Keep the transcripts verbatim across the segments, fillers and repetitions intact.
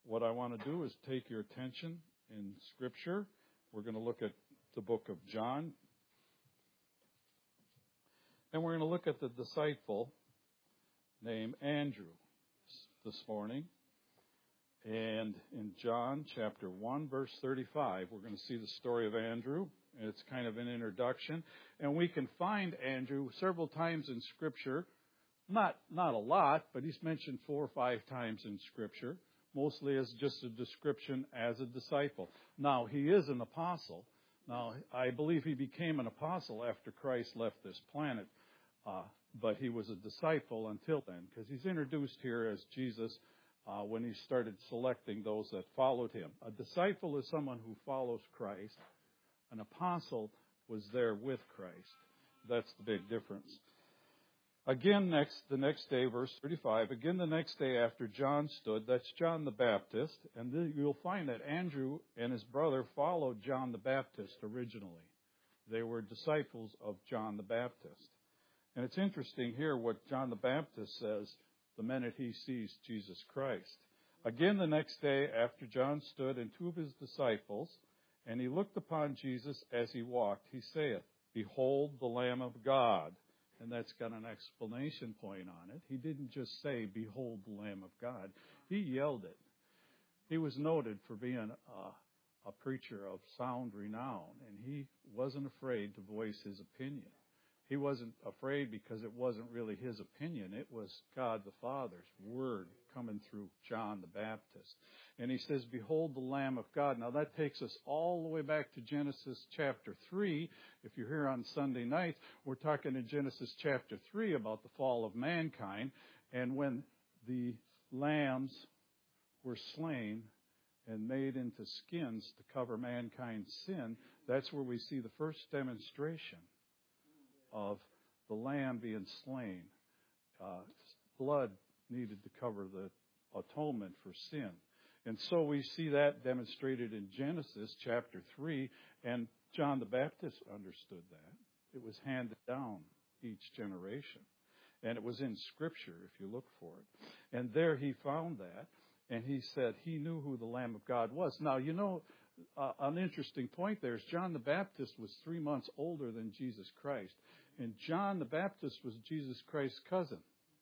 what I want to do is take your attention in Scripture. We're going to look at the book of John. And we're going to look at the disciple named Andrew this morning. And in John chapter one, verse thirty-five, we're going to see the story of Andrew. And it's kind of an introduction. And we can find Andrew several times in Scripture. Not, not a lot, but he's mentioned four or five times in Scripture. Mostly as just a description as a disciple. Now, he is an apostle. Now, I believe he became an apostle after Christ left this planet. Uh, but he was a disciple until then, because he's introduced here as Jesus uh, when he started selecting those that followed him. A disciple is someone who follows Christ. An apostle was there with Christ. That's the big difference. Again, next the next day, verse thirty-five, again the next day after John stood, that's John the Baptist, and then you'll find that Andrew and his brother followed John the Baptist originally. They were disciples of John the Baptist. And it's interesting here what John the Baptist says the minute he sees Jesus Christ. Again the next day after John stood and two of his disciples, and he looked upon Jesus as he walked, he saith, Behold the Lamb of God. And that's got an explanation point on it. He didn't just say, Behold the Lamb of God. He yelled it. He was noted for being a, a preacher of sound renown, and he wasn't afraid to voice his opinion. He wasn't afraid because it wasn't really his opinion. It was God the Father's word coming through John the Baptist. And he says, Behold the Lamb of God. Now that takes us all the way back to Genesis chapter three. If you're here on Sunday nights, we're talking in Genesis chapter three about the fall of mankind. And when the lambs were slain and made into skins to cover mankind's sin, that's where we see the first demonstration of the lamb being slain. Uh, blood needed to cover the atonement for sin. And so we see that demonstrated in Genesis chapter three, and John the Baptist understood that. It was handed down each generation. And it was in Scripture, if you look for it. And there he found that, and he said he knew who the Lamb of God was. Now, you know, uh, an interesting point there is John the Baptist was three months older than Jesus Christ. And John the Baptist was Jesus Christ's cousin.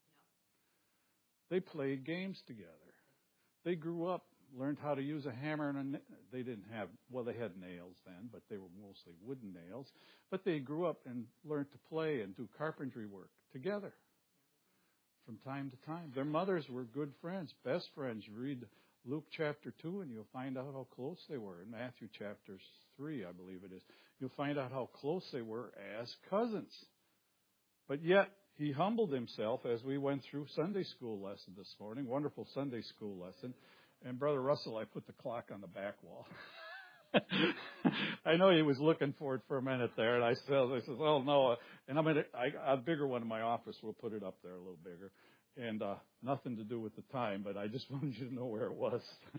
They played games together. They grew up, learned how to use a hammer and a na- they didn't have, well, they had nails then, but they were mostly wooden nails. But they grew up and learned to play and do carpentry work together from time to time. Their mothers were good friends, best friends. You read Luke chapter two and you'll find out how close they were. In Matthew chapter three, I believe it is. You'll find out how close they were as cousins. But yet, he humbled himself as we went through Sunday school lesson this morning. Wonderful Sunday school lesson. And Brother Russell, I put the clock on the back wall. I know he was looking for it for a minute there. And I said, I said, oh, no. And I'm gonna, I, a bigger one in my office. We'll put it up there a little bigger. And uh, nothing to do with the time, but I just wanted you to know where it was.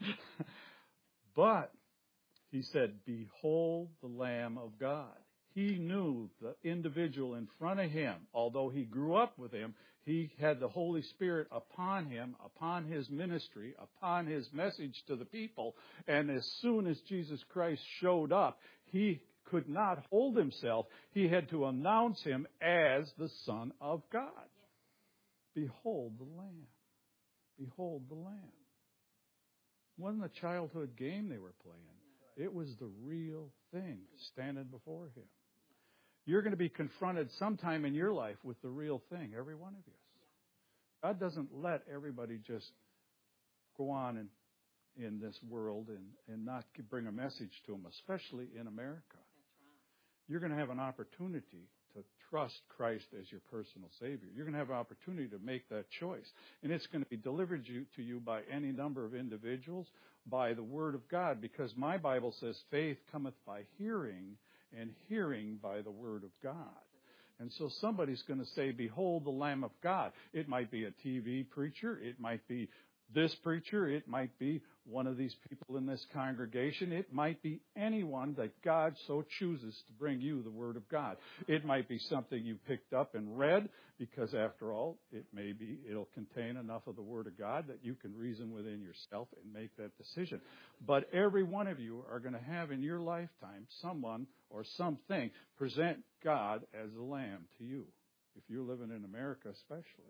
But he said, Behold the Lamb of God. He knew the individual in front of him. Although he grew up with him, he had the Holy Spirit upon him, upon his ministry, upon his message to the people. And as soon as Jesus Christ showed up, he could not hold himself. He had to announce him as the Son of God. Behold the Lamb. Behold the Lamb. It wasn't a childhood game they were playing. It was the real thing standing before him. You're going to be confronted sometime in your life with the real thing, every one of you. God doesn't let everybody just go on in, in this world and, and not bring a message to them, especially in America. You're going to have an opportunity to trust Christ as your personal Savior. You're going to have an opportunity to make that choice. And it's going to be delivered you, to you by any number of individuals, by the Word of God, because my Bible says faith cometh by hearing, and hearing by the Word of God. And so somebody's going to say, Behold the Lamb of God. It might be a T V preacher. It might be this preacher. It might be one of these people in this congregation. It might be anyone that God so chooses to bring you the Word of God. It might be something you picked up and read, because after all, it may be, it'll contain enough of the Word of God that you can reason within yourself and make that decision. But every one of you are going to have in your lifetime someone or something present God as a lamb to you, if you're living in America especially.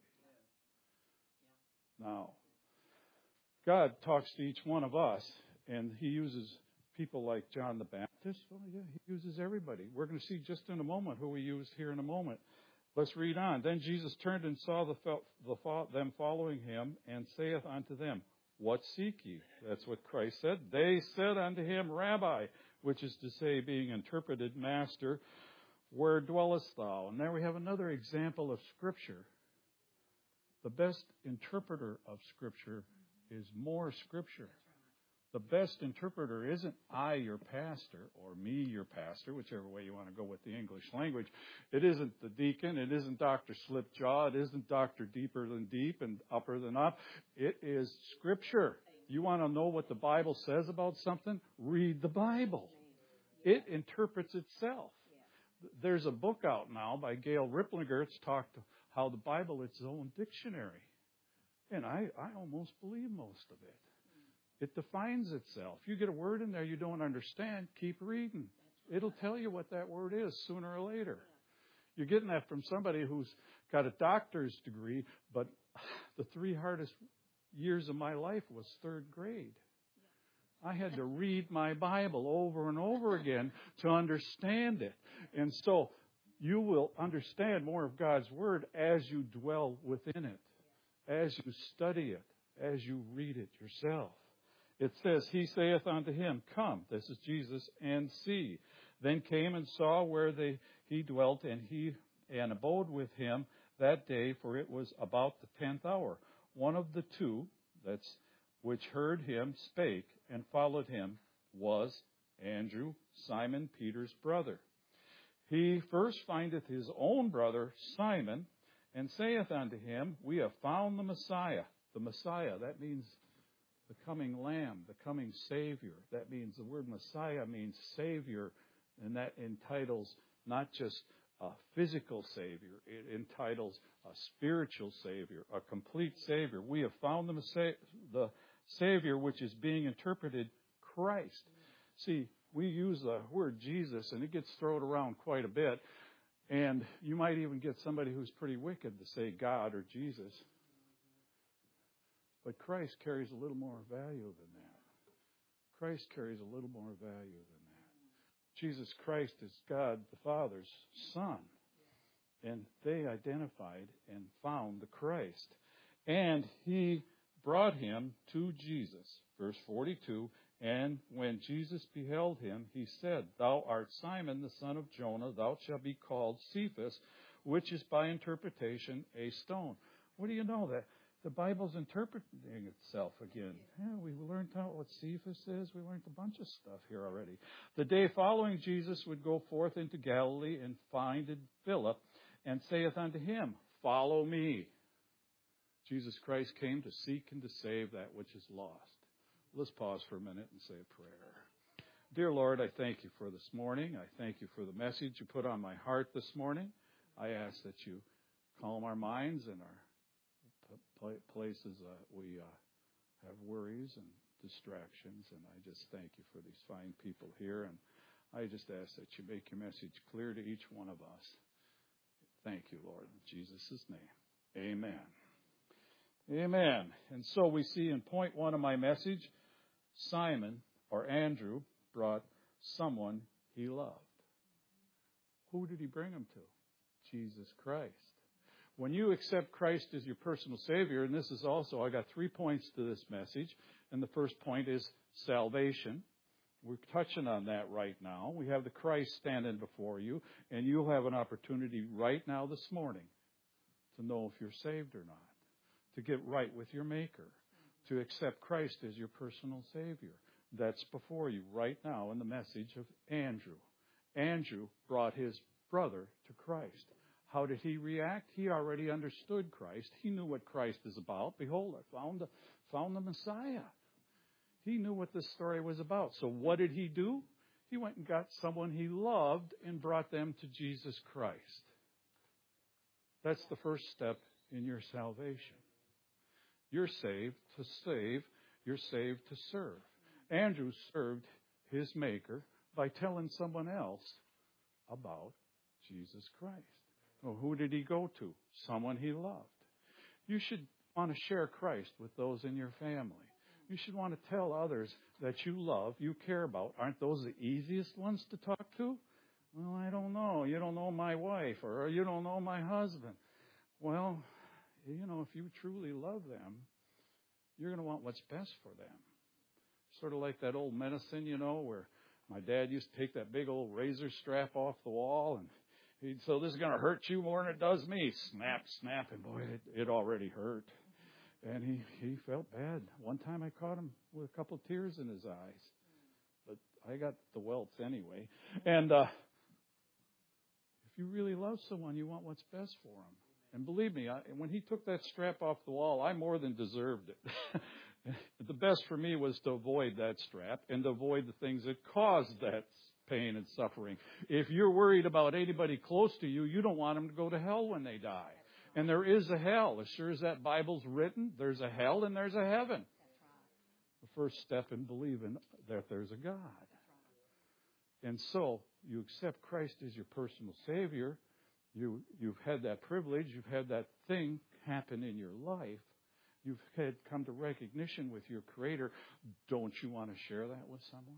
Now, God talks to each one of us, and He uses people like John the Baptist. Well, yeah, He uses everybody. We're going to see just in a moment who He used here in a moment. Let's read on. Then Jesus turned and saw the, the them following Him, and saith unto them, What seek ye? That's what Christ said. They said unto Him, Rabbi, which is to say, being interpreted, Master, where dwellest thou? And there we have another example of Scripture. The best interpreter of Scripture is more Scripture. The best interpreter isn't I, your pastor, or me, your pastor, whichever way you want to go with the English language. It isn't the deacon. It isn't Doctor Slipjaw. It isn't Doctor Deeper than Deep and Upper than Up. It is Scripture. You want to know what the Bible says about something? Read the Bible. It interprets itself. There's a book out now by Gail Riplinger. It's talked how the Bible is its own dictionary. And I, I almost believe most of it. It defines itself. You get a word in there you don't understand, keep reading. It'll tell you what that word is sooner or later. You're getting that from somebody who's got a doctor's degree, but the three hardest years of my life was third grade. I had to read my Bible over and over again to understand it. And so you will understand more of God's Word as you dwell within it, as you study it, as you read it yourself. It says, He saith unto him, Come, this is Jesus, and see. Then came and saw where they, he dwelt, and he and abode with him that day, for it was about the tenth hour. One of the two, that's which heard him, spake, and followed him, was Andrew, Simon Peter's brother. He first findeth his own brother Simon, and saith unto him, We have found the Messiah. The Messiah, that means the coming Lamb, the coming Savior. That means the word Messiah means Savior, and that entitles not just a physical Savior. It entitles a spiritual Savior, a complete Savior. We have found the Messiah, the Savior, which is being interpreted Christ. See, we use the word Jesus, and it gets thrown around quite a bit. And you might even get somebody who's pretty wicked to say God or Jesus. But Christ carries a little more value than that. Christ carries a little more value than that. Jesus Christ is God the Father's Son. And they identified and found the Christ. And He brought him to Jesus. Verse forty-two, And when Jesus beheld him, He said, Thou art Simon, the son of Jonah. Thou shalt be called Cephas, which is by interpretation a stone. What do you know that? The Bible's interpreting itself again. Yeah, we learned out what Cephas is. We learned a bunch of stuff here already. The day following, Jesus would go forth into Galilee and findeth Philip, and saith unto him, Follow me. Jesus Christ came to seek and to save that which is lost. Let's pause for a minute and say a prayer. Dear Lord, I thank You for this morning. I thank You for the message You put on my heart this morning. I ask that You calm our minds and our places uh, we uh, have worries and distractions, and I just thank You for these fine people here, and I just ask that You make Your message clear to each one of us. Thank You, Lord, in Jesus' name. Amen. Amen. And so we see in point one of my message, Simon, or Andrew, brought someone he loved. Who did he bring him to? Jesus Christ. When you accept Christ as your personal Savior, and this is also, I got three points to this message, and the first point is salvation. We're touching on that right now. We have the Christ standing before you, and you'll have an opportunity right now this morning to know if you're saved or not, to get right with your Maker, to accept Christ as your personal Savior. That's before you right now in the message of Andrew. Andrew brought his brother to Christ. How did he react? He already understood Christ. He knew what Christ is about. Behold, I found the, found the Messiah. He knew what this story was about. So what did he do? He went and got someone he loved and brought them to Jesus Christ. That's the first step in your salvation. You're saved to save. You're saved to serve. Andrew served his Maker by telling someone else about Jesus Christ. Well, who did he go to? Someone he loved. You should want to share Christ with those in your family. You should want to tell others that you love, you care about. Aren't those the easiest ones to talk to? Well, I don't know. You don't know my wife, or you don't know my husband. Well, you know, if you truly love them, you're going to want what's best for them. Sort of like that old medicine, you know, where my dad used to take that big old razor strap off the wall, and he'd, so this is going to hurt you more than it does me. Snap, snap, and boy, it, it already hurt. And he, he felt bad. One time I caught him with a couple of tears in his eyes. But I got the welts anyway. And uh, if you really love someone, you want what's best for them. And believe me, I, when he took that strap off the wall, I more than deserved it. The best for me was to avoid that strap and to avoid the things that caused that pain and suffering. If you're worried about anybody close to you, you don't want them to go to hell when they die. And there is a hell. As sure as that Bible's written, there's a hell and there's a heaven. The first step in believing that there's a God. And so you accept Christ as your personal Savior. You, you've had that privilege. You've had that thing happen in your life. You've had come to recognition with your Creator. Don't you want to share that with someone?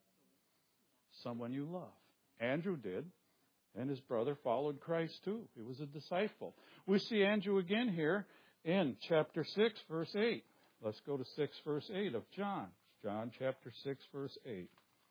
Someone you love. Andrew did. And his brother followed Christ too. He was a disciple. We see Andrew again here in chapter six, verse eight. Let's go to six, verse eight of John. John chapter six, verse eight.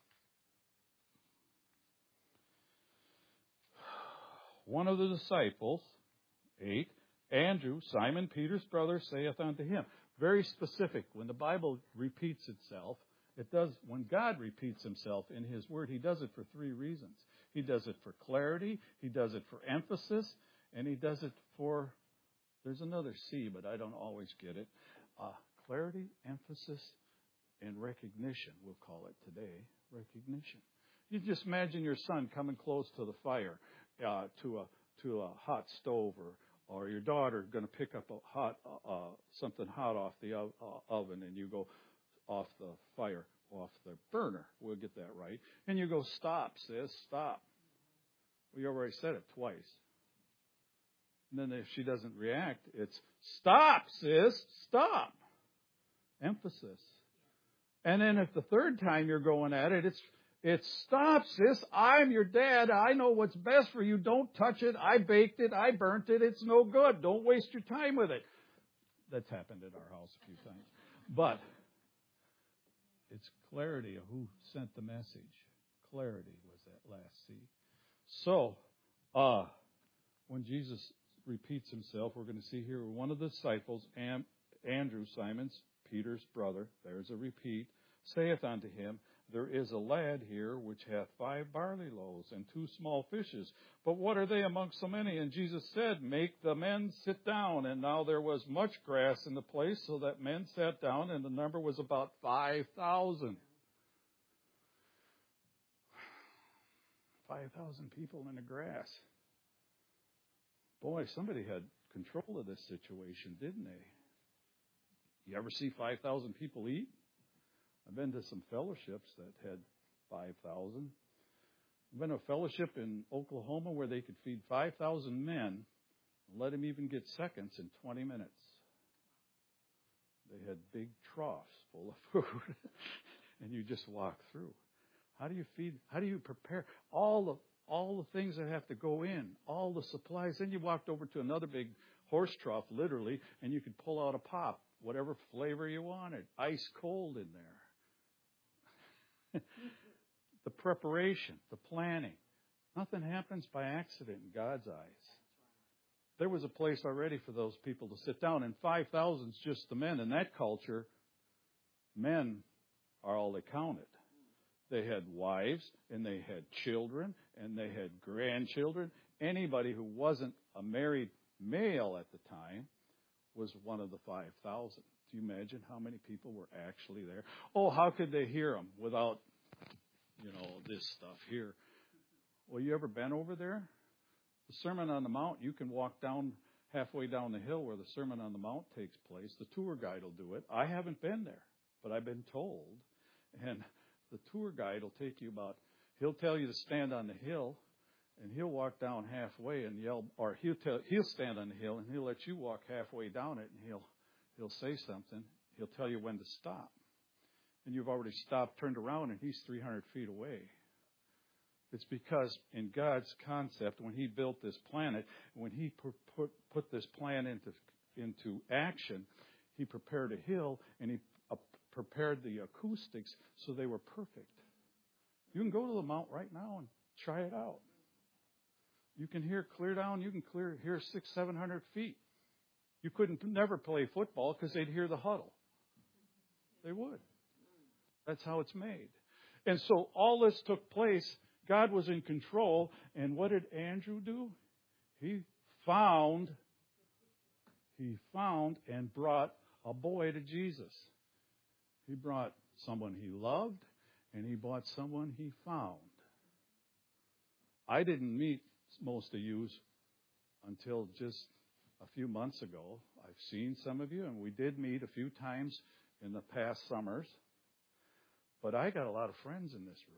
One of the disciples, eight, Andrew, Simon Peter's brother, saith unto him. Very specific. When the Bible repeats itself, it does. When God repeats himself in his word, he does it for three reasons. He does it for clarity, he does it for emphasis, and he does it for, there's another C, but I don't always get it. Uh, clarity, emphasis, and recognition, we'll call it today, recognition. You just imagine your son coming close to the fire, uh, to a to a hot stove, or, or your daughter going to pick up a hot uh, something hot off the uh, oven, and you go off the fire, off the burner. We'll get that right. And you go, stop, sis, stop. We already said it twice. And then if she doesn't react, it's stop, sis, stop. Emphasis. And then if the third time you're going at it, it's it's stop, sis. I'm your dad. I know what's best for you. Don't touch it. I baked it. I burnt it. It's no good. Don't waste your time with it. That's happened at our house a few times. But it's clarity of who sent the message. Clarity was that last C. So, uh, when Jesus repeats himself, we're going to see here one of the disciples, Am- Andrew, Simon's, Peter's brother, there's a repeat, saith unto him, there is a lad here which hath five barley loaves and two small fishes. But what are they among so many? And Jesus said, make the men sit down. And now there was much grass in the place, so that men sat down, and the number was about five thousand. five thousand people in the grass. Boy, somebody had control of this situation, didn't they? You ever see five thousand people eat? I've been to some fellowships that had five thousand. I've been to a fellowship in Oklahoma where they could feed five thousand men and let them even get seconds in twenty minutes. They had big troughs full of food, and you just walk through. How do you feed? How do you prepare all the all the things that have to go in, all the supplies? Then you walked over to another big horse trough, literally, and you could pull out a pop, whatever flavor you wanted, ice cold in there. The preparation, the planning. Nothing happens by accident in God's eyes. There was a place already for those people to sit down, and five thousand is just the men. In that culture, men are all they counted. They had wives, and they had children, and they had grandchildren. Anybody who wasn't a married male at the time was one of the five thousand. Do you imagine how many people were actually there? Oh, how could they hear him without, you know, this stuff here? Well, you ever been over there? The Sermon on the Mount, you can walk down halfway down the hill where the Sermon on the Mount takes place. The tour guide will do it. I haven't been there, but I've been told. And the tour guide will take you about, he'll tell you to stand on the hill, and he'll walk down halfway and yell, or he'll tell, he'll stand on the hill and he'll let you walk halfway down it, and he'll he'll say something. He'll tell you when to stop. And you've already stopped, turned around, and he's three hundred feet away. It's because in God's concept, when he built this planet, when he put, put, put this plan into, into action, he prepared a hill and he uh, prepared the acoustics so they were perfect. You can go to the mount right now and try it out. You can hear clear down. You can clear hear six, seven hundred feet. You couldn't never play football because they'd hear the huddle. They would. That's how it's made. And so all this took place. God was in control. And what did Andrew do? He found, he found and brought a boy to Jesus. He brought someone he loved, and he brought someone he found. I didn't meet most of you until just a few months ago. I've seen some of you, and we did meet a few times in the past summers. But I got a lot of friends in this room.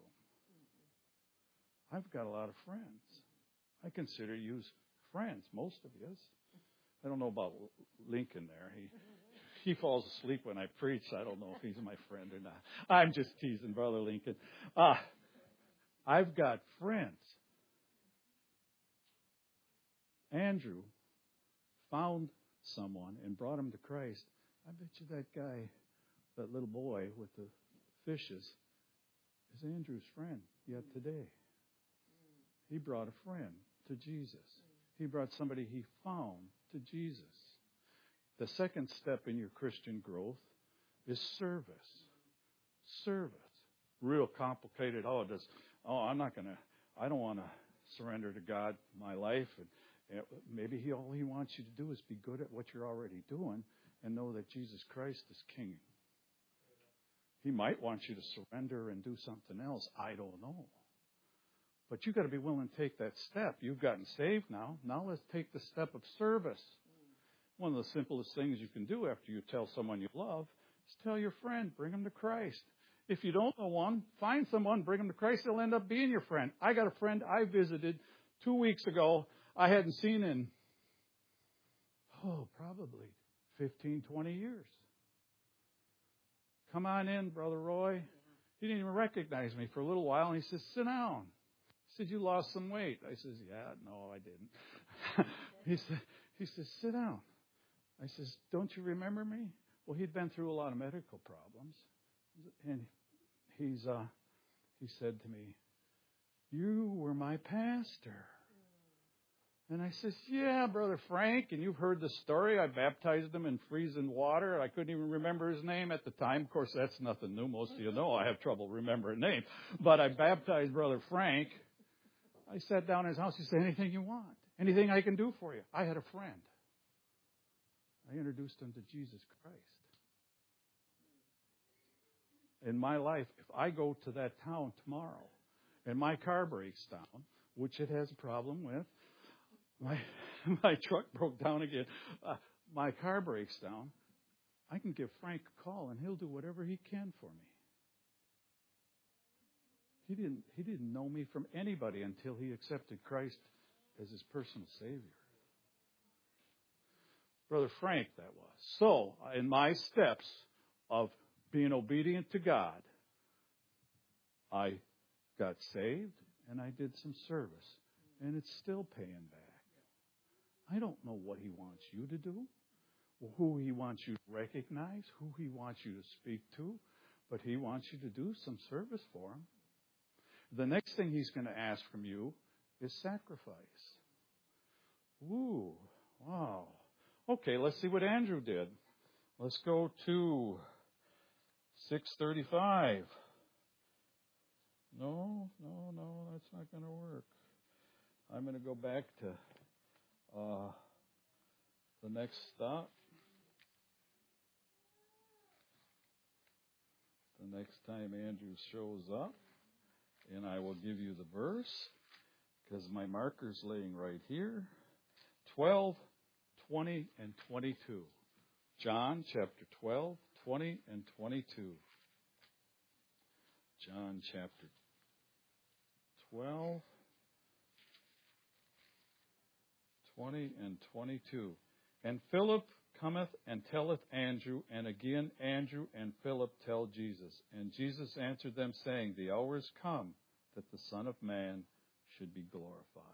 I've got a lot of friends. I consider you friends, most of you. I don't know about Lincoln there. He he falls asleep when I preach. I don't know if he's my friend or not. I'm just teasing, Brother Lincoln. Uh, I've got friends. Andrew found someone and brought him to Christ. I bet you that guy, that little boy with the fishes, is Andrew's friend yet today. He brought a friend to Jesus. He brought somebody he found to Jesus. The second step in your Christian growth is service. Service. Real complicated. Oh, does, oh, I'm not going to, I don't want to surrender to God my life. And, and maybe he, all he wants you to do is be good at what you're already doing and know that Jesus Christ is King. He might want you to surrender and do something else. I don't know. But you've got to be willing to take that step. You've gotten saved now. Now let's take the step of service. One of the simplest things you can do after you tell someone you love is tell your friend, bring them to Christ. If you don't know one, find someone, bring them to Christ. They'll end up being your friend. I got a friend I visited two weeks ago. I hadn't seen in, oh, probably fifteen, twenty years. Come on in, Brother Roy. He didn't even recognize me for a little while, and he says, sit down. He said, you lost some weight. I says, yeah, no, I didn't. he said, he says, sit down. I says, don't you remember me? Well, he'd been through a lot of medical problems. And he's uh, he said to me, you were my pastor. And I says, yeah, Brother Frank, and you've heard the story. I baptized him in freezing water. I couldn't even remember his name at the time. Of course, that's nothing new. Most of you know I have trouble remembering names. But I baptized Brother Frank. I sat down in his house. He said, anything you want. Anything I can do for you. I had a friend. I introduced him to Jesus Christ. In my life, if I go to that town tomorrow and my car breaks down, which it has a problem with, my my truck broke down again, uh, my car breaks down, I can give Frank a call and he'll do whatever he can for me. He didn't he didn't know me from anybody until he accepted Christ as his personal Savior. Brother Frank, that was. So, in my steps of being obedient to God, I got saved and I did some service. And it's still paying back. I don't know what he wants you to do, who he wants you to recognize, who he wants you to speak to, but he wants you to do some service for him. The next thing he's going to ask from you is sacrifice. Ooh, wow. Okay, let's see what Andrew did. Let's go to six thirty-five. No, no, no, that's not going to work. I'm going to go back to uh, the next stop. the next time Andrew shows up. And I will give you the verse because my marker's laying right here. twelve, twenty, and twenty-two. John chapter twelve, twenty, and twenty-two. John chapter twelve, twenty, and twenty-two. And Philip cometh and telleth Andrew, and again Andrew and Philip tell Jesus. And Jesus answered them, saying, the hour is come that the Son of Man should be glorified.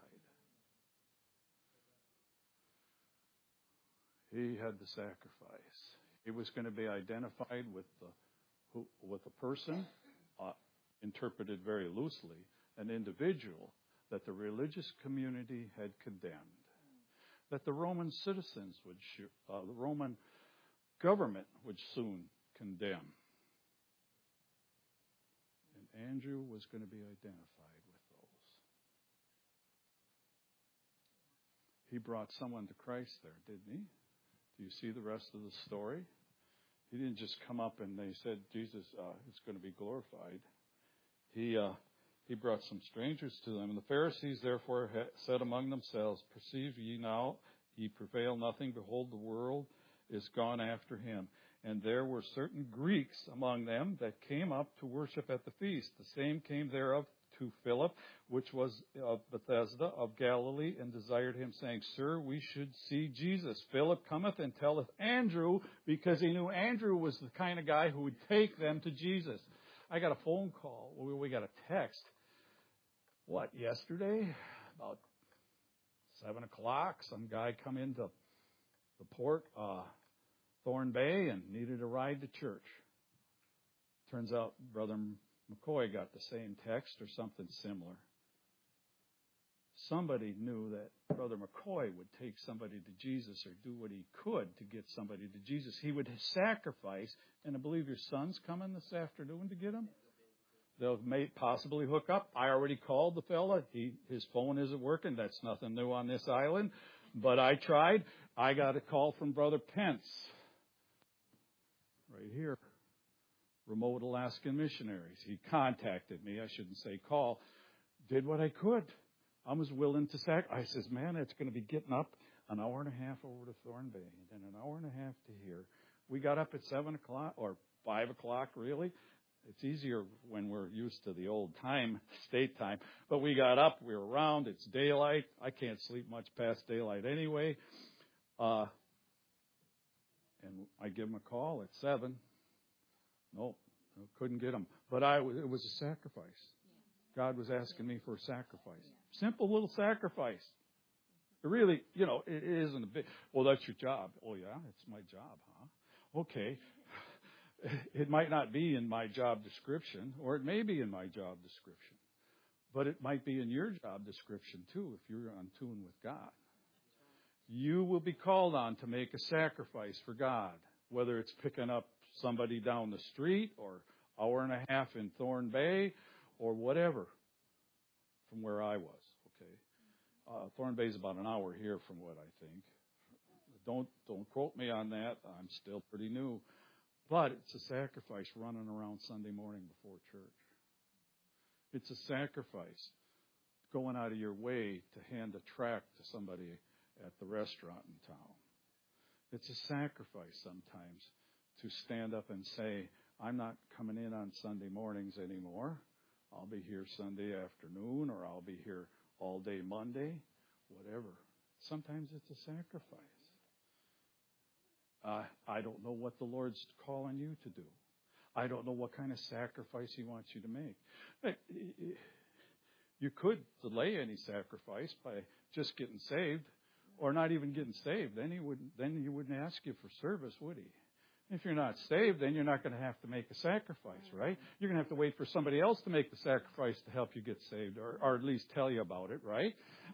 He had the sacrifice. He was going to be identified with the who, with a person, uh, interpreted very loosely, an individual that the religious community had condemned, that the Roman citizens would, uh, the Roman government would soon condemn. And Andrew was going to be identified with those. He brought someone to Christ there, didn't he? Do you see the rest of the story? He didn't just come up and they said, Jesus uh, is going to be glorified. He uh, he brought some strangers to them. And the Pharisees therefore said among themselves, perceive ye now, ye prevail nothing. Behold, the world is gone after him. And there were certain Greeks among them that came up to worship at the feast. The same came thereof to Philip, which was of Bethsaida of Galilee, and desired him, saying, Sir, we should see Jesus. Philip cometh and telleth Andrew, because he knew Andrew was the kind of guy who would take them to Jesus. I got a phone call. We got a text. What, yesterday? About seven o'clock, some guy come into the port, uh, Thorn Bay, and needed a ride to church. Turns out Brother McCoy got the same text or something similar. Somebody knew that Brother McCoy would take somebody to Jesus or do what he could to get somebody to Jesus. He would sacrifice, and I believe your son's coming this afternoon to get him. They'll may possibly hook up. I already called the fella. He, his phone isn't working. That's nothing new on this island. But I tried. I got a call from Brother Pence. Right here. Remote Alaskan Missionaries. He contacted me. I shouldn't say call. Did what I could. I was willing to sac. I says, man, it's going to be getting up an hour and a half over to Thorn Bay, and then an hour and a half to here. We got up at seven o'clock or five o'clock, really. It's easier when we're used to the old time, state time. But we got up. We were around. It's daylight. I can't sleep much past daylight anyway. Uh, and I give him a call at seven. Nope, couldn't get him. But I, it was a sacrifice. God was asking me for a sacrifice. Simple little sacrifice. It really, you know, it isn't a big, well, that's your job. Oh, yeah, it's my job, huh? Okay. It might not be in my job description, or it may be in my job description. But it might be in your job description, too, if you're on tune with God. You will be called on to make a sacrifice for God, whether it's picking up somebody down the street or hour and a half in Thorn Bay or whatever from where I was, okay? Uh, Thorn Bay is about an hour here from what I think. Don't, don't quote me on that. I'm still pretty new. But it's a sacrifice running around Sunday morning before church. It's a sacrifice going out of your way to hand a tract to somebody at the restaurant in town. It's a sacrifice sometimes to stand up and say, I'm not coming in on Sunday mornings anymore. I'll be here Sunday afternoon, or I'll be here all day Monday, whatever. Sometimes it's a sacrifice. Uh, I don't know what the Lord's calling you to do. I don't know what kind of sacrifice He wants you to make. But you could delay any sacrifice by just getting saved, or not even getting saved. Then He wouldn't. Then He wouldn't ask you for service, would He? If you're not saved, then you're not going to have to make a sacrifice, right? You're going to have to wait for somebody else to make the sacrifice to help you get saved, or, or at least tell you about it, right?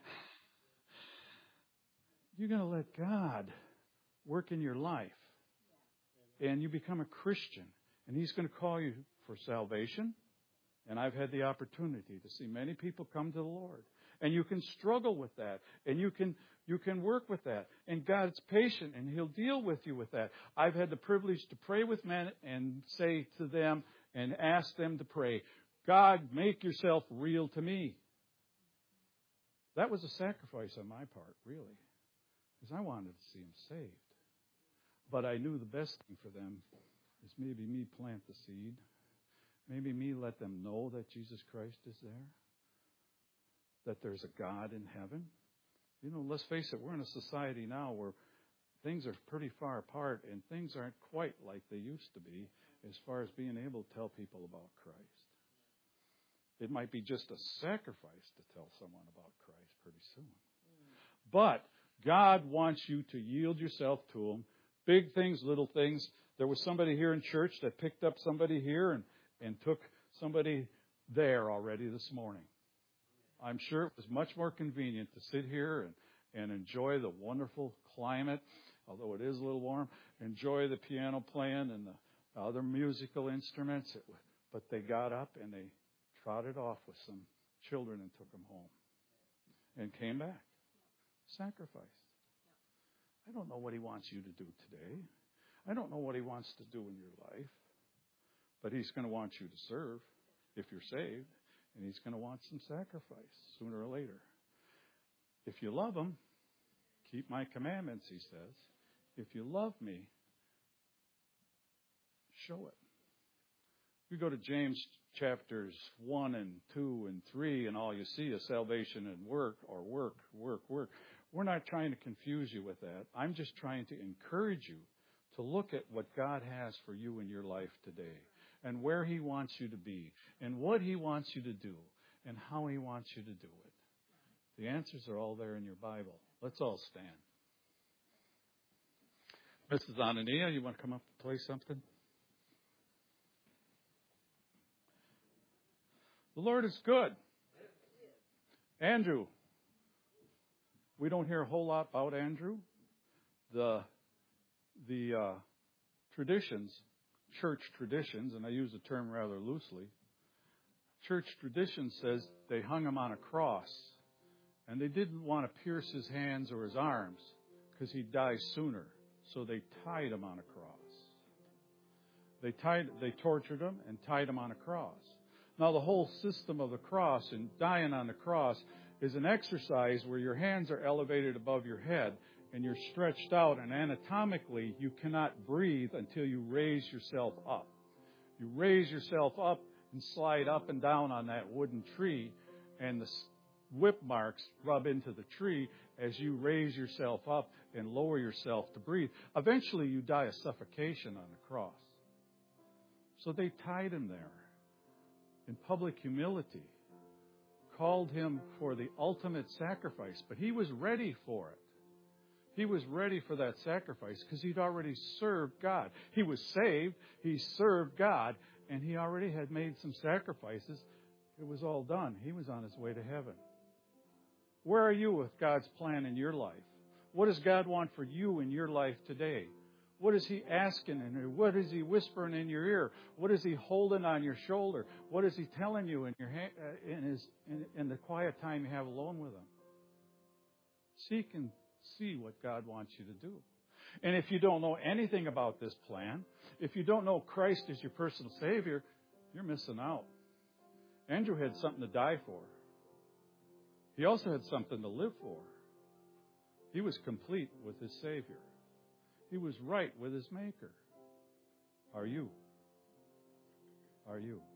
You're going to let God work in your life, and you become a Christian, and He's going to call you for salvation. And I've had the opportunity to see many people come to the Lord, and you can struggle with that, and you can you can work with that, and God's patient, and He'll deal with you with that. I've had the privilege to pray with men and say to them and ask them to pray, God, make yourself real to me. That was a sacrifice on my part, really, because I wanted to see them saved. But I knew the best thing for them is maybe me plant the seed. Maybe me let them know that Jesus Christ is there, that there's a God in heaven. You know, let's face it, we're in a society now where things are pretty far apart and things aren't quite like they used to be as far as being able to tell people about Christ. It might be just a sacrifice to tell someone about Christ pretty soon. But God wants you to yield yourself to Him. Big things, little things. There was somebody here in church that picked up somebody here and, and took somebody there already this morning. I'm sure it was much more convenient to sit here and, and enjoy the wonderful climate, although it is a little warm, enjoy the piano playing and the other musical instruments. It, but they got up and they trotted off with some children and took them home and came back. Sacrificed. I don't know what He wants you to do today. I don't know what He wants to do in your life. But He's going to want you to serve if you're saved. And He's going to want some sacrifice sooner or later. If you love Him, keep my commandments, He says. If you love me, show it. You go to James chapters one and two and three, and all you see is salvation and work, or work, work, work. We're not trying to confuse you with that. I'm just trying to encourage you to look at what God has for you in your life today, and where He wants you to be, and what He wants you to do, and how He wants you to do it. The answers are all there in your Bible. Let's all stand. Missus Anania, you want to come up and play something? The Lord is good. Andrew. We don't hear a whole lot about Andrew. The the uh, traditions, church traditions, and I use the term rather loosely, church tradition says they hung him on a cross, and they didn't want to pierce his hands or his arms because he'd die sooner, so they tied him on a cross. They tied, they tortured him and tied him on a cross. Now, the whole system of the cross and dying on the cross is an exercise where your hands are elevated above your head and you're stretched out, and anatomically you cannot breathe until you raise yourself up. You raise yourself up and slide up and down on that wooden tree, and the whip marks rub into the tree as you raise yourself up and lower yourself to breathe. Eventually you die of suffocation on the cross. So they tied him there in public humility, called him for the ultimate sacrifice, but he was ready for it. He was ready for that sacrifice because he'd already served God. He was saved, he served God, and he already had made some sacrifices. It was all done. He was on his way to heaven. Where are you with God's plan in your life? What does God want for you in your life today? What is He asking in you? What is He whispering in your ear? What is He holding on your shoulder? What is He telling you in your ha- in His in, in the quiet time you have alone with Him? Seek and see what God wants you to do. And if you don't know anything about this plan, if you don't know Christ as your personal Savior, you're missing out. Andrew had something to die for. He also had something to live for. He was complete with his Savior. He was right with his Maker. Are you? Are you?